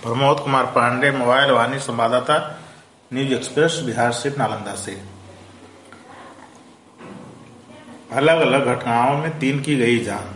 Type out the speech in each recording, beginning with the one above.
Pramod Kumar Pandey, mobile Vaani संवाददाता, news express, Bihar स्थित नालंदा से। अलग अलग घटनाओं में 3 की गई जान।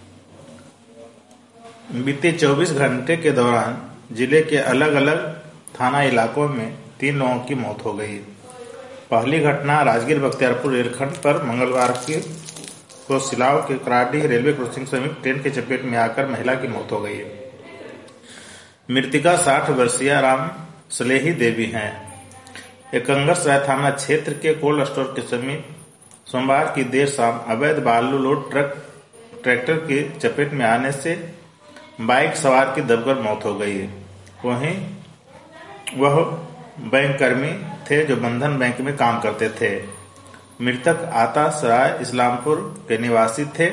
बीते 24 घंटे के दौरान जिले के अलग अलग थाना इलाकों में 3 लोगों की मौत हो गई। पहली घटना राजगीर बख्तियारपुर रेलखंड पर मंगलवार को सिलाव के कराडीह रेलवे क्रॉसिंग समीप ट्रेन के चपेट में आकर महिला की मौत हो गई। मृतका 60 वर्षीय राम सलेही देवी हैं। एकंगरसराय थाना क्षेत्र के कोल्ड स्टोर के समीप सोमवार की देर शाम अवैध बालू लोड ट्रैक्टर के चपेट में आने से बाइक सवार की दबकर मौत हो गई। वहीं वह बैंक कर्मी थे जो बंधन बैंक में काम करते थे। मृतक आता सराय इस्लामपुर के निवासी थे।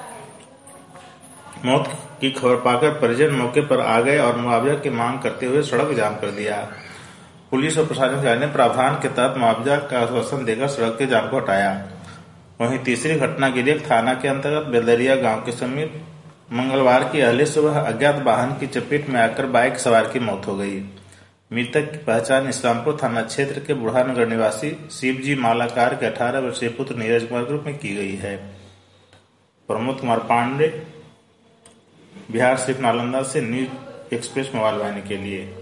मौत की खबर पाकर परिजन मौके पर आ गए और मुआवजा की मांग करते हुए सड़क जाम कर दिया। पुलिस और प्रशासन ने प्रावधान के तहत मुआवजा का आश्वासन देकर सड़क के जाम को हटाया। वहीं तीसरी घटना गिरियक थाना के अंतर्गत बेलदरिया गांव के समीप मंगलवार की अहले सुबह अज्ञात वाहन की चपेट में आकर बाइक सवार की मौत हो गई। मृतक की पहचान इस्लामपुर थाना क्षेत्र के बुढ़ानगर निवासी शिवजी मालाकार के 18 वर्षीय पुत्र नीरज कुमार के रूप में की गई है। प्रमोद कुमार पांडे, बिहार स्थित नालंदा से न्यूज एक्सप्रेस मोबाइल वाहिनी के लिए।